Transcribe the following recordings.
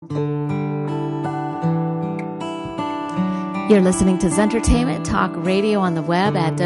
You're listening to Zentertainment Talk Radio on the web at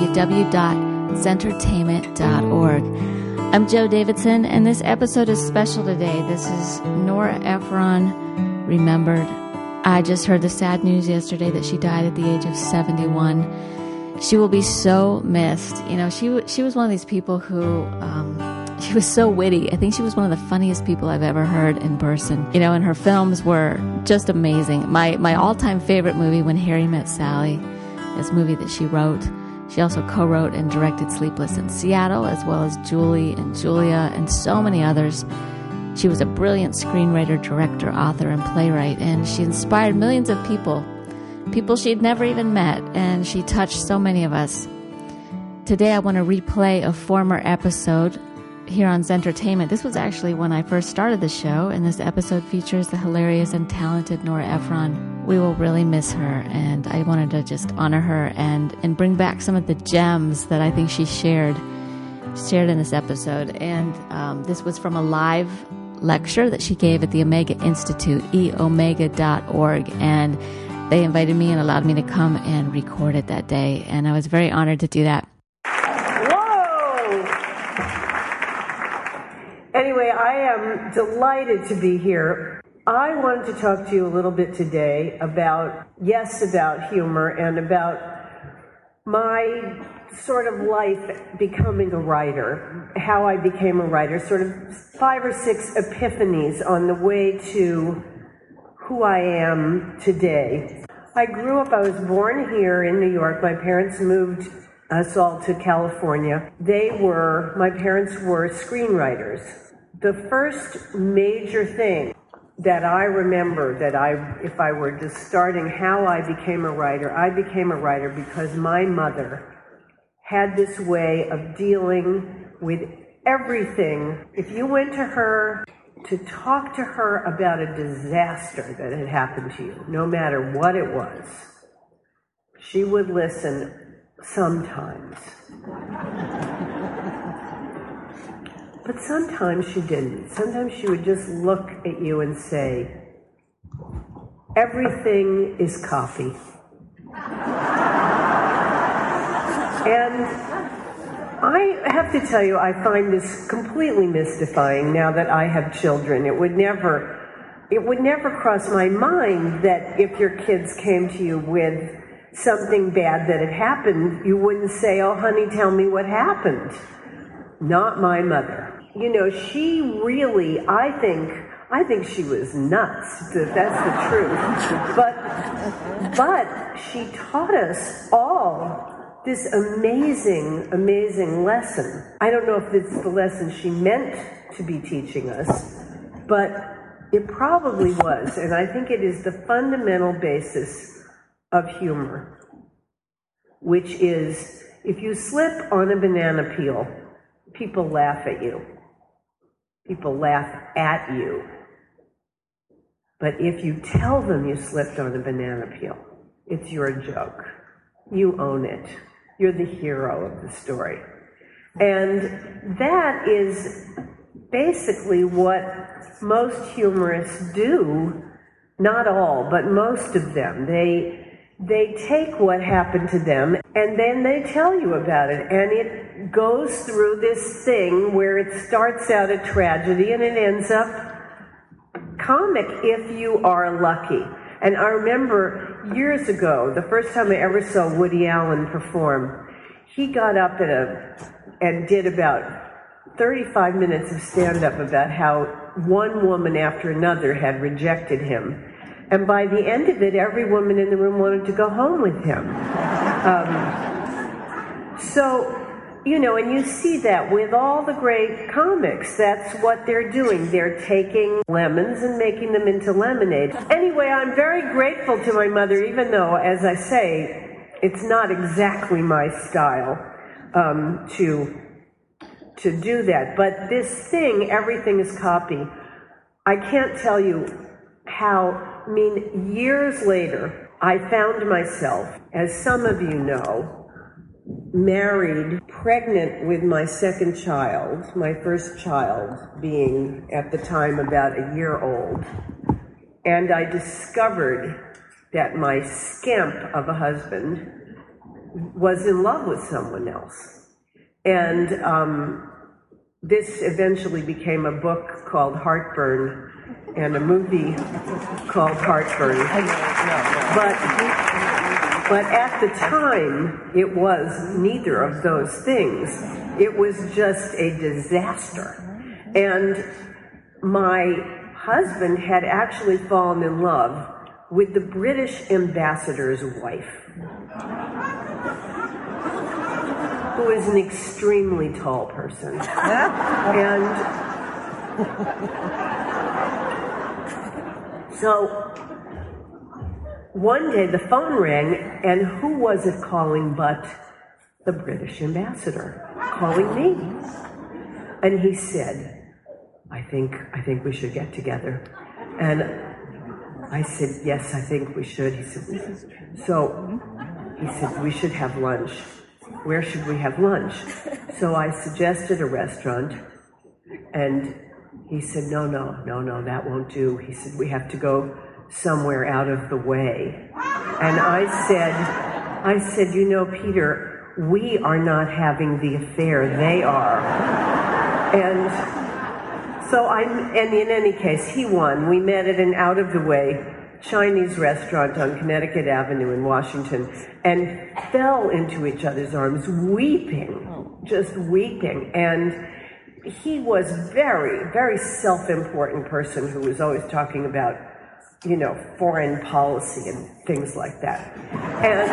www.zentertainment.org. I'm Joe Davidson, and this episode is special today. This is Nora Ephron remembered. I just heard the sad news yesterday that she died at the age of 71. She will be so missed. You know, she was one of these people who... she was so witty. I think she was one of the funniest people I've ever heard in person. You know, and her films were just amazing. My all-time favorite movie, When Harry Met Sally, this movie that she wrote. She also co-wrote and directed Sleepless in Seattle, as well as Julie and Julia and so many others. She was a brilliant screenwriter, director, author, and playwright, and she inspired millions of people she'd never even met, and she touched so many of us. Today I want to replay a former episode here on Zentertainment. This was actually when I first started the show, and this episode features the hilarious and talented Nora Ephron. We will really miss her, and I wanted to just honor her and bring back some of the gems that I think she shared in this episode. And this was from a live lecture that she gave at the Omega Institute, eomega.org, and they invited me and allowed me to come and record it that day, and I was very honored to do that. Anyway, I am delighted to be here. I wanted to talk to you a little bit today about humor and about my sort of life becoming a writer, how I became a writer, sort of 5 or 6 epiphanies on the way to who I am today. I was born here in New York. My parents moved us all to California. My parents were screenwriters. The first major thing that I remember if I were just starting how I became a writer because my mother had this way of dealing with everything. If you went to her to talk to her about a disaster that had happened to you, no matter what it was, she would listen sometimes. But sometimes she didn't. Sometimes she would just look at you and say, everything is copy. And I have to tell you, I find this completely mystifying now that I have children. It would never cross my mind that if your kids came to you with something bad that had happened, you wouldn't say, oh, honey, tell me what happened. Not my mother. You know, she really, I think she was nuts. That's the truth. But she taught us all this amazing, amazing lesson. I don't know if it's the lesson she meant to be teaching us, but it probably was. And I think it is the fundamental basis of humor, which is if you slip on a banana peel, people laugh at you. People laugh at you. But if you tell them you slipped on a banana peel, it's your joke. You own it. You're the hero of the story. And that is basically what most humorists do. Not all, but most of them. They take what happened to them and then they tell you about it. And it goes through this thing where it starts out a tragedy and it ends up comic if you are lucky. And I remember years ago, the first time I ever saw Woody Allen perform, he got up and did about 35 minutes of stand-up about how one woman after another had rejected him. And by the end of it, every woman in the room wanted to go home with him. So, you know, and you see that with all the great comics. That's what they're doing. They're taking lemons and making them into lemonade. Anyway, I'm very grateful to my mother, even though, as I say, it's not exactly my style to do that. But this thing, everything is copy. I can't tell you how, I mean, years later, I found myself, as some of you know, married, pregnant with my second child, my first child being at the time about a year old. and I discovered that my scamp of a husband was in love with someone else. And this eventually became a book called Heartburn and a movie called Heartburn. But at the time, it was neither of those things. It was just a disaster. And my husband had actually fallen in love with the British ambassador's wife, who is an extremely tall person. And so one day the phone rang, and who was it calling but the British ambassador calling me? And he said, I think we should get together. And I said, yes, I think we should. He said, we should have lunch. Where should we have lunch? So I suggested a restaurant, and he said, no, that won't do. He said, we have to go somewhere out of the way. And I said, you know, Peter, we are not having the affair, they are. And so and in any case, he won. We met at an out of the way Chinese restaurant on Connecticut Avenue in Washington and fell into each other's arms, just weeping. And he was very, very self-important person who was always talking about, you know, foreign policy and things like that. And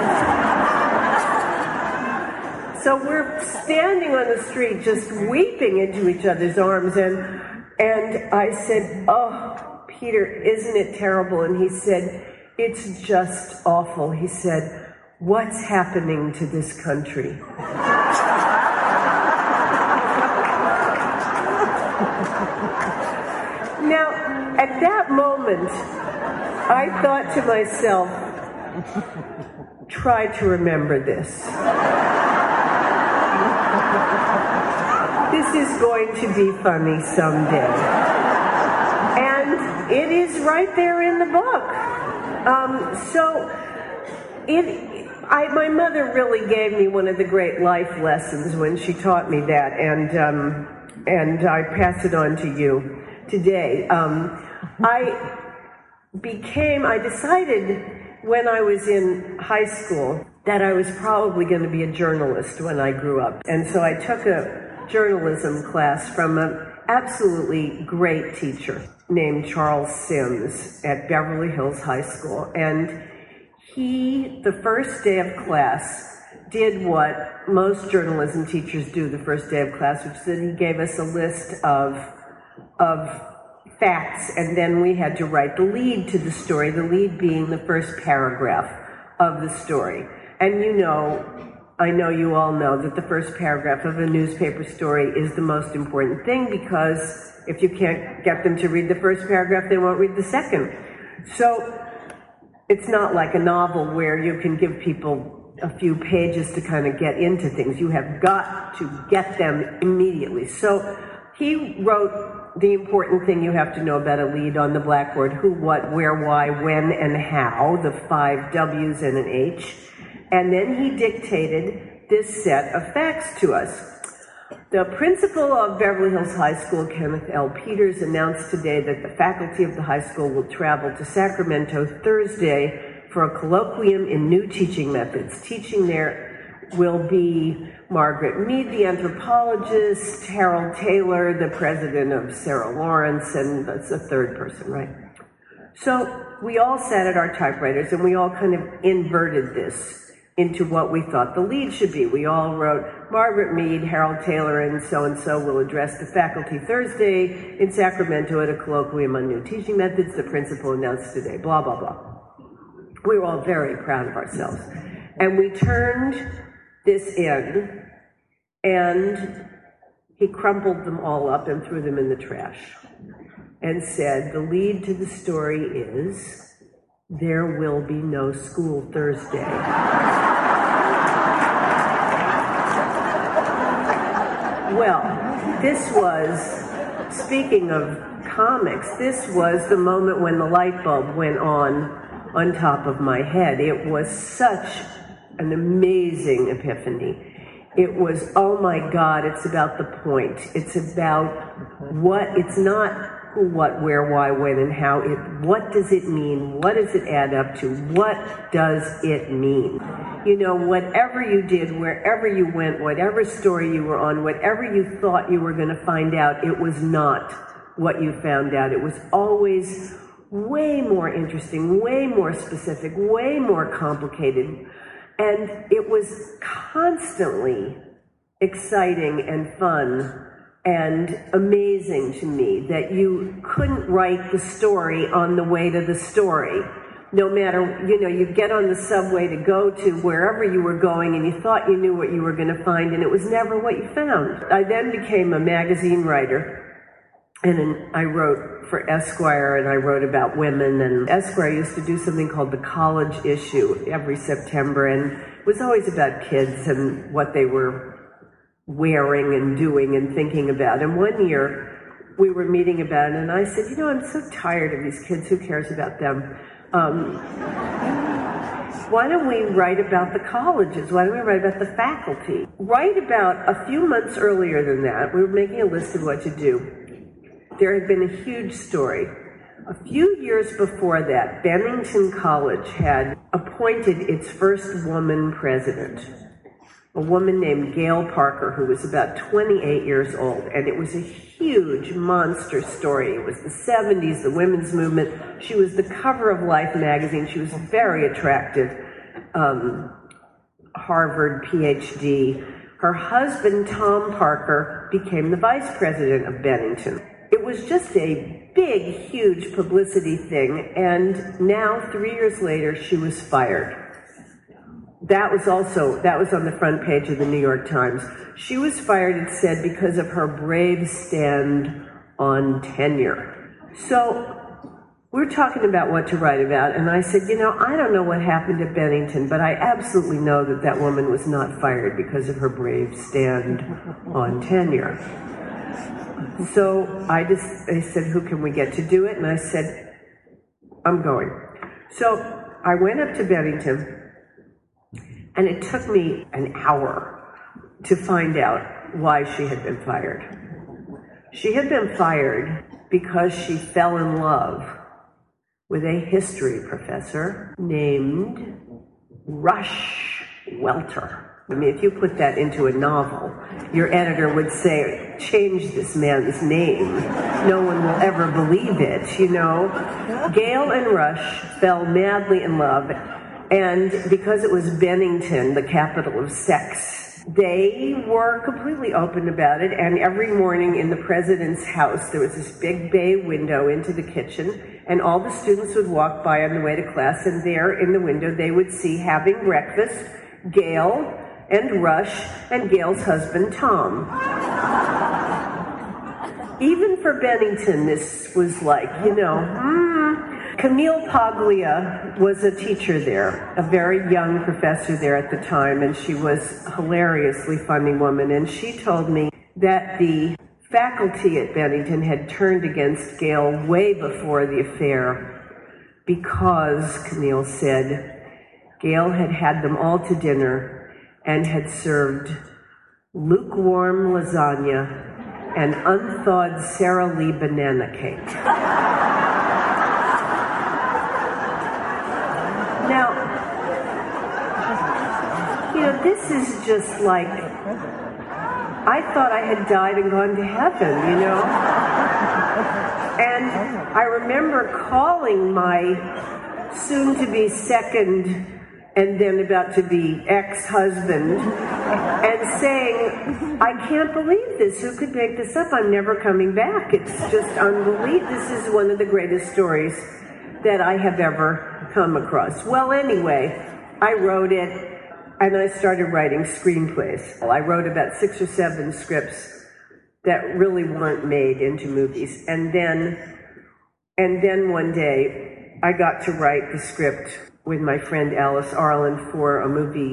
so we're standing on the street just weeping into each other's arms, and I said, oh, Peter, isn't it terrible? And he said, it's just awful. He said, what's happening to this country? Now, at that moment, I thought to myself, try to remember this. This is going to be funny someday. And it is right there in the book. My mother really gave me one of the great life lessons when she taught me that, and I pass it on to you today. I decided when I was in high school that I was probably going to be a journalist when I grew up. And so I took a journalism class from an absolutely great teacher named Charles Sims at Beverly Hills High School. And he, the first day of class, did what most journalism teachers do the first day of class, which is that he gave us a list of facts, and then we had to write the lead to the story, the lead being the first paragraph of the story. And I know you all know that the first paragraph of a newspaper story is the most important thing, because if you can't get them to read the first paragraph, they won't read the second. So it's not like a novel where you can give people a few pages to kind of get into things. You have got to get them immediately. So he wrote the important thing you have to know about a lead on the blackboard: who, what, where, why, when, and how, the 5 W's and an H. And then he dictated this set of facts to us. The principal of Beverly Hills High School, Kenneth L. Peters, announced today that the faculty of the high school will travel to Sacramento Thursday for a colloquium in new teaching methods. Teaching there will be Margaret Mead, the anthropologist, Harold Taylor, the president of Sarah Lawrence, and that's a third person, right? So we all sat at our typewriters and we all kind of inverted this into what we thought the lead should be. We all wrote, Margaret Mead, Harold Taylor, and so will address the faculty Thursday in Sacramento at a colloquium on new teaching methods. The principal announced today, blah, blah, blah. We were all very proud of ourselves. And we turned this in, and he crumpled them all up and threw them in the trash and said, the lead to the story is, there will be no school Thursday. Well, this was, speaking of comics, this was the moment when the light bulb went on top of my head. It was such an amazing epiphany. It was, oh my God, it's about the point. It's about it's not who, what, where, why, when, and how. What does it mean? What does it add up to? What does it mean? You know, whatever you did, wherever you went, whatever story you were on, whatever you thought you were going to find out, it was not what you found out. It was always way more interesting, way more specific, way more complicated. And it was constantly exciting and fun and amazing to me that you couldn't write the story on the way to the story. No matter, you get on the subway to go to wherever you were going and you thought you knew what you were going to find, and it was never what you found. I then became a magazine writer. And I wrote for Esquire, and I wrote about women. And Esquire used to do something called the college issue every September, and it was always about kids and what they were wearing and doing and thinking about. And one year we were meeting about it, and I said, I'm so tired of these kids. Who cares about them? Why don't we write about the colleges? Why don't we write about the faculty? Right about a few months earlier than that, we were making a list of what to do. There had been a huge story. A few years before that, Bennington College had appointed its first woman president, a woman named Gail Parker, who was about 28 years old. And it was a huge monster story. It was the 70s, the women's movement. She was the cover of Life magazine. She was very attractive, Harvard PhD. Her husband, Tom Parker, became the vice president of Bennington. It was just a big, huge publicity thing, and now, 3 years later, she was fired. That was on the front page of the New York Times. She was fired, it said, because of her brave stand on tenure. So we're talking about what to write about, and I said, I don't know what happened at Bennington, but I absolutely know that woman was not fired because of her brave stand on tenure. So I said, who can we get to do it? And I said, I'm going. So I went up to Bennington, and it took me an hour to find out why she had been fired. She had been fired because she fell in love with a history professor named Rush Welter. I mean, if you put that into a novel, your editor would say, change this man's name. No one will ever believe it, Gail and Rush fell madly in love, and because it was Bennington, the capital of sex, they were completely open about it, and every morning in the president's house, there was this big bay window into the kitchen, and all the students would walk by on the way to class, and there in the window they would see, having breakfast, Gail and Rush and Gail's husband, Tom. Even for Bennington, this was like, Camille Paglia was a teacher there, a very young professor there at the time, and she was a hilariously funny woman, and she told me that the faculty at Bennington had turned against Gail way before the affair because, Camille said, Gail had had them all to dinner and had served lukewarm lasagna and unthawed Sara Lee banana cake. Now, this is just like, I thought I had died and gone to heaven, And I remember calling my soon-to-be second and then about to be ex-husband, and saying, I can't believe this. Who could make this up? I'm never coming back. It's just unbelievable. This is one of the greatest stories that I have ever come across. Well, anyway, I wrote it, and I started writing screenplays. I wrote about 6 or 7 scripts that really weren't made into movies. And then one day, I got to write the script with my friend Alice Arlen for a movie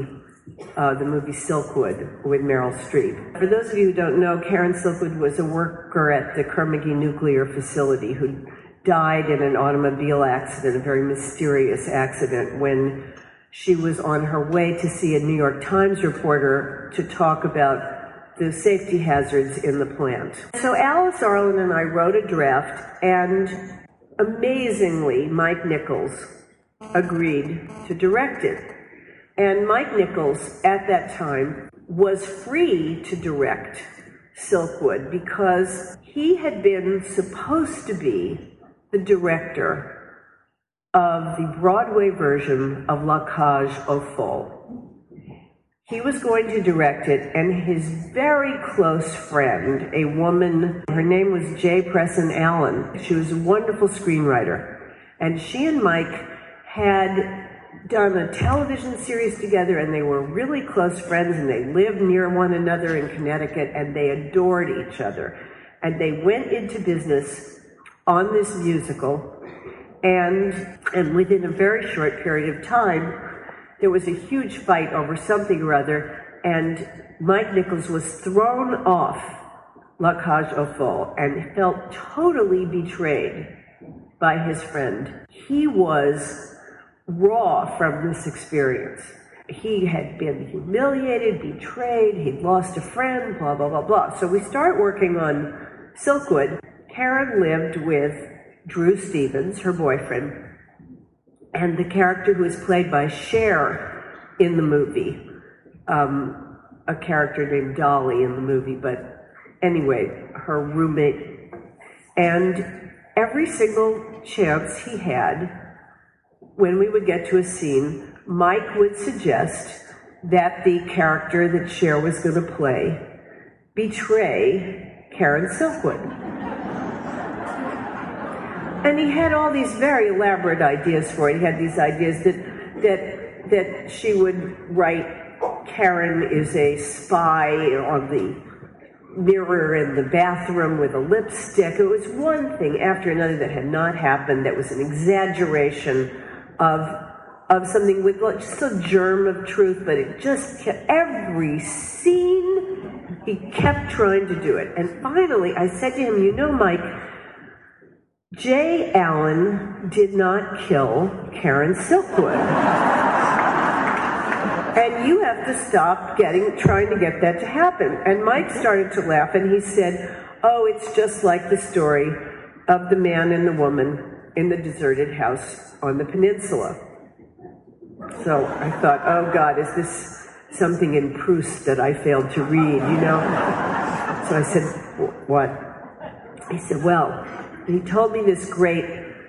the movie Silkwood with Meryl Streep. For those of you who don't know, Karen Silkwood was a worker at the Kerr-McGee nuclear facility who died in an automobile accident, a very mysterious accident, when she was on her way to see a New York Times reporter to talk about the safety hazards in the plant. So Alice Arlen and I wrote a draft, and amazingly, Mike Nichols agreed to direct it. And Mike Nichols, at that time, was free to direct Silkwood because he had been supposed to be the director of the Broadway version of La Cage aux Folles. He was going to direct it, and his very close friend, a woman, her name was J. Presson Allen. She was a wonderful screenwriter. And she and Mike had done a television series together, and they were really close friends, and they lived near one another in Connecticut, and they adored each other. And they went into business on this musical, and within a very short period of time, there was a huge fight over something or other, and Mike Nichols was thrown off La Cage aux Folles and felt totally betrayed by his friend. He was raw from this experience. He had been humiliated, betrayed, he'd lost a friend, blah, blah, blah, blah. So we start working on Silkwood. Karen lived with Drew Stevens, her boyfriend, and the character who is played by Cher in the movie, a character named Dolly in the movie, but anyway, her roommate. And every single chance he had, when we would get to a scene, Mike would suggest that the character that Cher was going to play betray Karen Silkwood. And he had all these very elaborate ideas for it. He had these ideas that she would write, Karen is a spy on the mirror in the bathroom with a lipstick. It was one thing after another that had not happened, that was an exaggeration of something with just a germ of truth, but it just kept, every scene, he kept trying to do it. And finally, I said to him, you know, Mike, Jay Allen did not kill Karen Silkwood. And you have to stop trying to get that to happen. And Mike started to laugh, and he said, oh, it's just like the story of the man and the woman in the deserted house on the peninsula. So I thought, oh God, is this something in Proust that I failed to read, you know? So I said, what? He said, well, he told me this great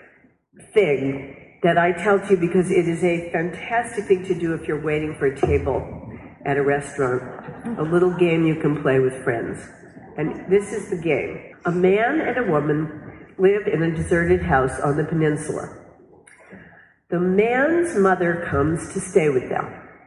thing that I tell to you because it is a fantastic thing to do if you're waiting for a table at a restaurant, a little game you can play with friends. And this is the game. A man and a woman live in a deserted house on the peninsula. The man's mother comes to stay with them.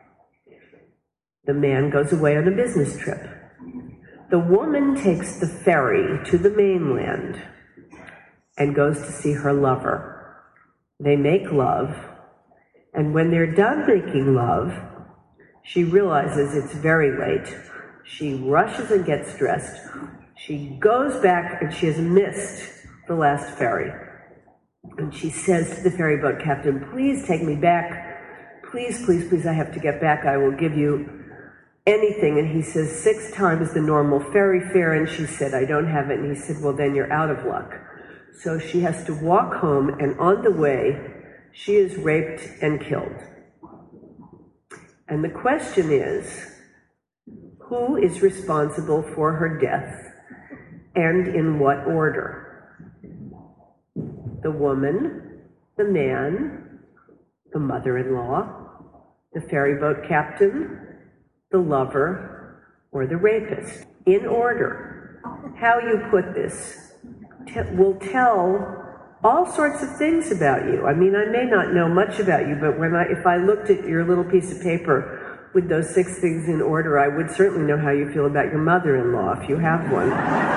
The man goes away on a business trip. The woman takes the ferry to the mainland and goes to see her lover. They make love, and when they're done making love, she realizes it's very late. She rushes and gets dressed. She goes back, and she has missed the last ferry. And she says to the ferry boat captain, please take me back. Please, please, please, I have to get back. I will give you anything. And he says 6 times the normal ferry fare, and she said, I don't have it. And he said, well, then you're out of luck. So she has to walk home, and on the way, she is raped and killed. And the question is, who is responsible for her death, and in what order? The woman, the man, the mother-in-law, the ferry boat captain, the lover, or the rapist. In order. How you put this will tell all sorts of things about you. I mean, I may not know much about you, but if I looked at your little piece of paper with those 6 things in order, I would certainly know how you feel about your mother-in-law, if you have one.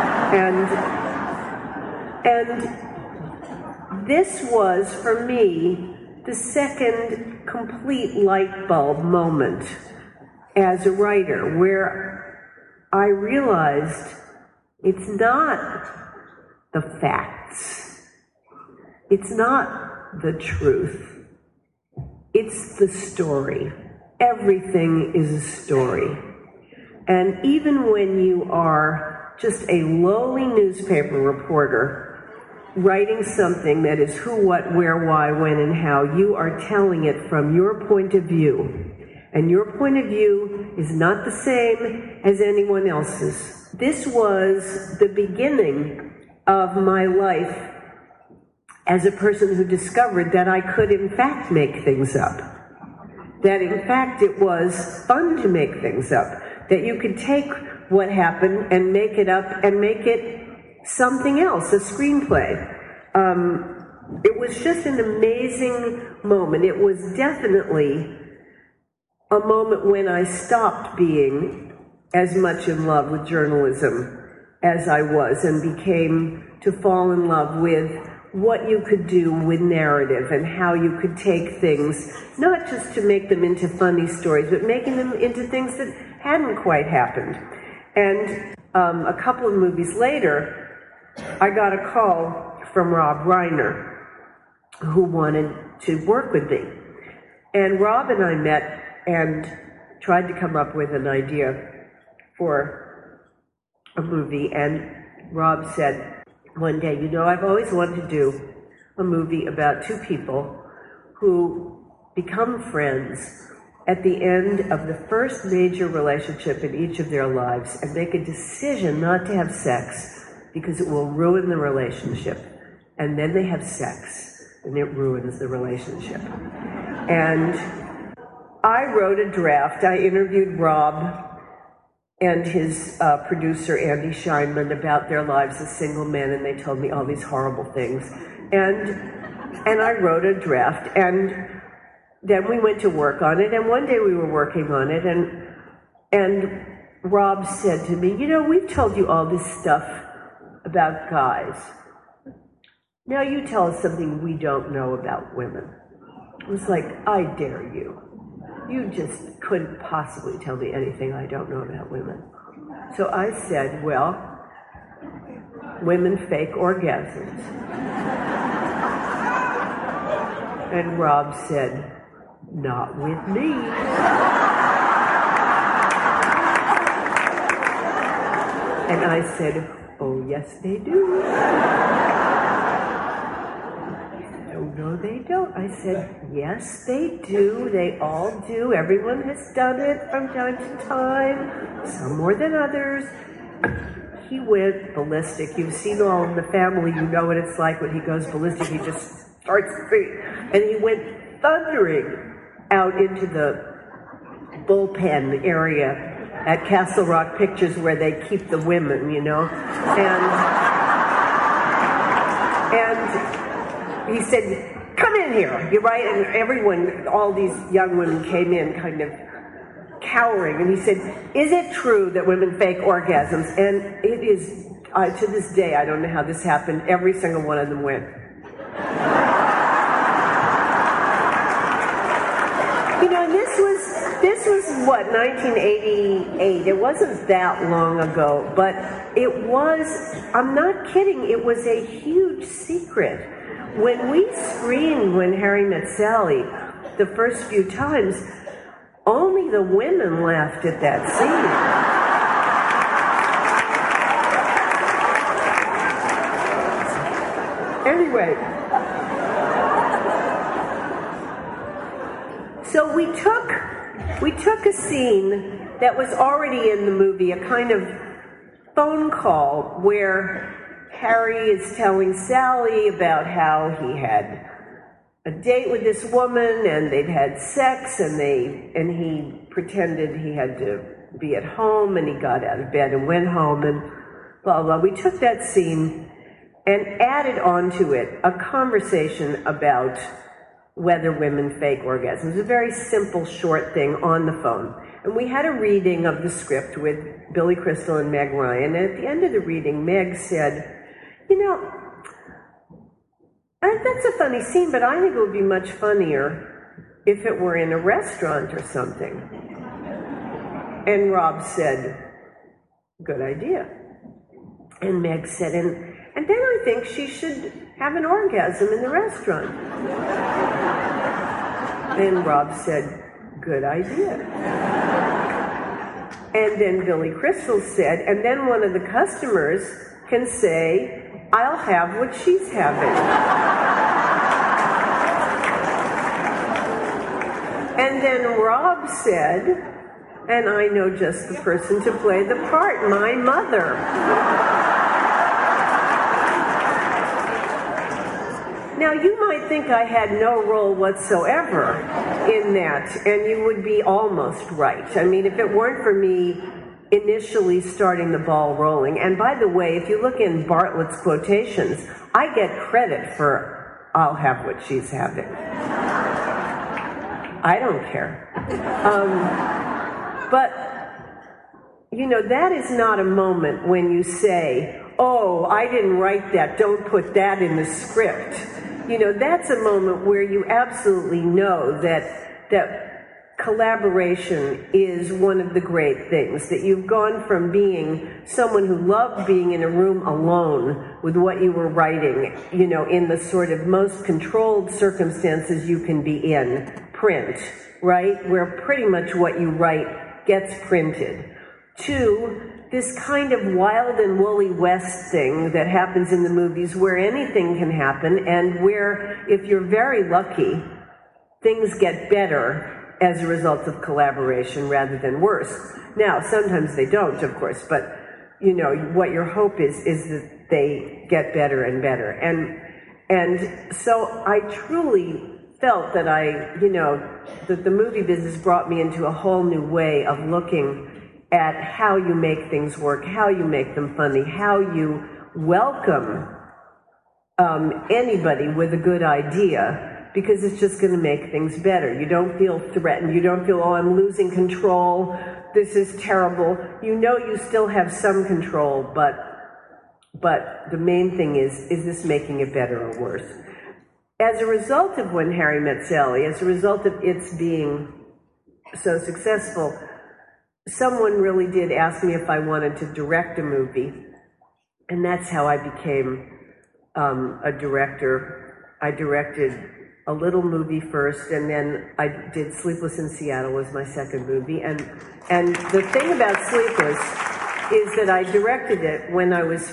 And this was, for me, the second complete light bulb moment as a writer, where I realized it's not the facts, it's not the truth, it's the story. Everything is a story. And even when you are just a lowly newspaper reporter writing something that is who, what, where, why, when, and how, you are telling it from your point of view. And your point of view is not the same as anyone else's. This was the beginning of my life as a person who discovered that I could in fact make things up. That in fact it was fun to make things up. That you could take what happened and make it up and make it something else, a screenplay. It was just an amazing moment. It was definitely a moment when I stopped being as much in love with journalism as I was and became to fall in love with what you could do with narrative and how you could take things, not just to make them into funny stories, but making them into things that hadn't quite happened. And a couple of movies later, I got a call from Rob Reiner, who wanted to work with me. And Rob and I met and tried to come up with an idea for a movie. And Rob said one day, you know, I've always wanted to do a movie about two people who become friends at the end of the first major relationship in each of their lives and make a decision not to have sex because it will ruin the relationship. And then they have sex, and it ruins the relationship. And I wrote a draft. I interviewed Rob and his producer, Andy Scheinman, about their lives as single men, and they told me all these horrible things. And I wrote a draft, and then we went to work on it, and one day we were working on it, and Rob said to me, you know, we've told you all this stuff about guys. Now you tell us something we don't know about women. It was like, I dare you. You just couldn't possibly tell me anything I don't know about women. So I said, well, women fake orgasms. And Rob said, not with me. And I said, oh, yes, they do. No, they don't. I said, yes, they do. They all do. Everyone has done it from time to time, some more than others. He went ballistic. You've seen All in the Family. You know what it's like when he goes ballistic. He just starts screaming. And he went thundering out into the bullpen area at Castle Rock Pictures where they keep the women, you know. And he said, come in here, you're right. And everyone, all these young women came in kind of cowering. And he said, is it true that women fake orgasms? And it is, to this day, I don't know how this happened. Every single one of them went. You know, this was what, 1988. It wasn't that long ago, but it was, I'm not kidding, it was a huge secret. When we screened When Harry Met Sally the first few times, only the women laughed at that scene. Anyway, so we took a scene that was already in the movie, a kind of phone call where Harry is telling Sally about how he had a date with this woman and they'd had sex and he pretended he had to be at home and he got out of bed and went home and blah, blah. We took that scene and added onto it a conversation about whether women fake orgasms. It was a very simple, short thing on the phone. And we had a reading of the script with Billy Crystal and Meg Ryan. And at the end of the reading, Meg said, you know, that's a funny scene, but I think it would be much funnier if it were in a restaurant or something. And Rob said, good idea. And Meg said, and then I think she should have an orgasm in the restaurant. And Rob said, good idea. And then Billy Crystal said, and then one of the customers can say, I'll have what she's having. And then Rob said, and I know just the person to play the part, my mother. Now, you might think I had no role whatsoever in that, and you would be almost right. I mean, if it weren't for me initially starting the ball rolling, and by the way, if you look in Bartlett's quotations, I get credit for I'll have what she's having. I don't care. But, you know, that is not a moment when you say, oh, I didn't write that, don't put that in the script. You know, that's a moment where you absolutely know that collaboration is one of the great things, that you've gone from being someone who loved being in a room alone with what you were writing, you know, in the sort of most controlled circumstances you can be in, print, right, where pretty much what you write gets printed, to this kind of wild and woolly west thing that happens in the movies where anything can happen, and where, if you're very lucky, things get better as a result of collaboration rather than worse. Now, sometimes they don't, of course, but, you know, what your hope is that they get better and better. And so I truly felt that that the movie business brought me into a whole new way of looking at how you make things work, how you make them funny, how you welcome anybody with a good idea, because it's just going to make things better. You don't feel threatened. You don't feel, oh, I'm losing control. This is terrible. You know you still have some control, but the main thing is this making it better or worse? As a result of When Harry Met Sally, as a result of its being so successful, someone really did ask me if I wanted to direct a movie, and that's how I became a director. I directed a little movie first, and then I did Sleepless in Seattle was my second movie. And the thing about Sleepless is that I directed it when I was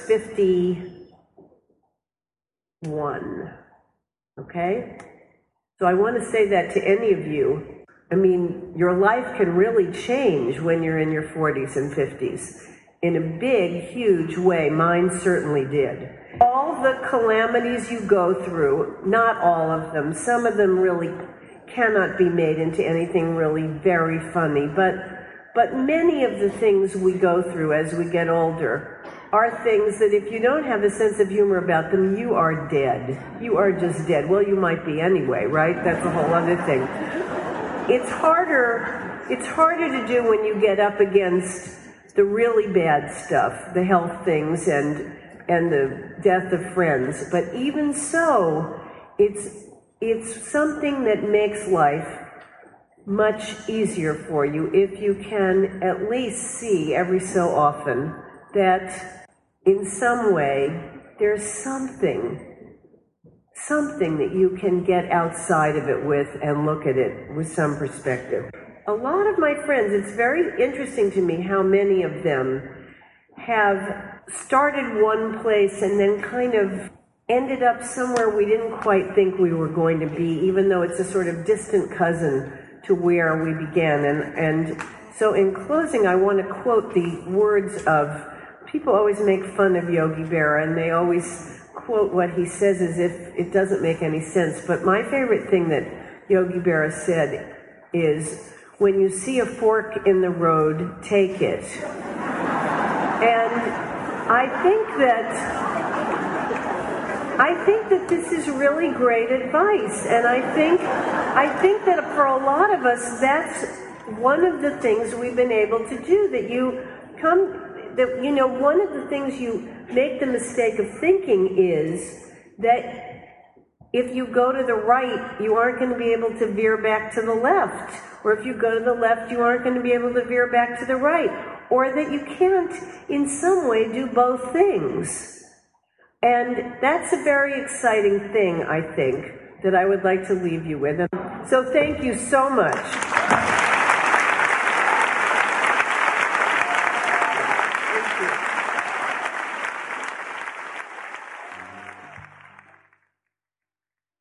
51, okay? So I want to say that to any of you. I mean, your life can really change when you're in your 40s and 50s. In a big, huge way. Mine certainly did. All the calamities you go through, not all of them, some of them really cannot be made into anything really very funny, but many of the things we go through as we get older are things that if you don't have a sense of humor about them, you are dead. You are just dead. Well, you might be anyway, right? That's a whole other thing. It's harder to do when you get up against the really bad stuff, the health things and the death of friends. But even so, it's something that makes life much easier for you if you can at least see every so often that in some way there's something that you can get outside of it with and look at it with some perspective. A lot of my friends, it's very interesting to me how many of them have started one place and then kind of ended up somewhere we didn't quite think we were going to be, even though it's a sort of distant cousin to where we began. And so in closing, I want to quote the words of, people always make fun of Yogi Berra, and they always quote what he says as if it doesn't make any sense. But my favorite thing that Yogi Berra said is, when you see a fork in the road, take it. And I think that this is really great advice. And I think that for a lot of us, that's one of the things we've been able to do, one of the things you make the mistake of thinking is that if you go to the right, you aren't going to be able to veer back to the left. Or if you go to the left, you aren't going to be able to veer back to the right. Or that you can't, in some way, do both things. And that's a very exciting thing, I think, that I would like to leave you with. So thank you so much.